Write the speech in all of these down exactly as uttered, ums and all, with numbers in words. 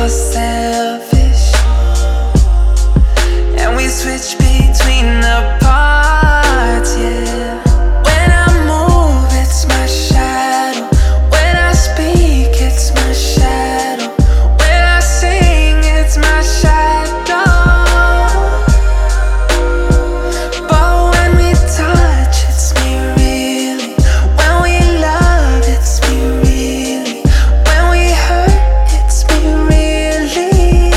all selfish, and we switch between the parts, yeah. When I move, it's my shadow. When I speak, it's my shadow. When I sing, it's my shadow. But when we touch, it's me really. When we love, it's me really. When we hurt, it's me really.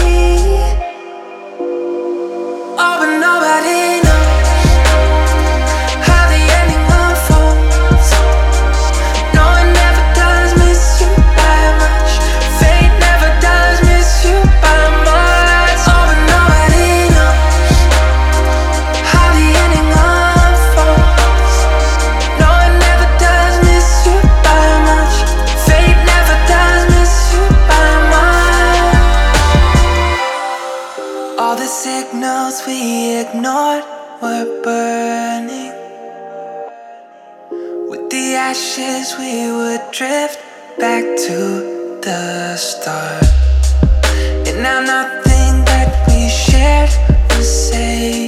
Oh, but nobody knows how the ending unfolds. No one ever does miss you by much. Fate never does miss you by much. Oh, but nobody knows how the ending unfolds. No one ever does miss you by much. Fate never does miss you by much. All the signals we ignored were burning. With the ashes we would drift back to the start. And now nothing that we shared was safe.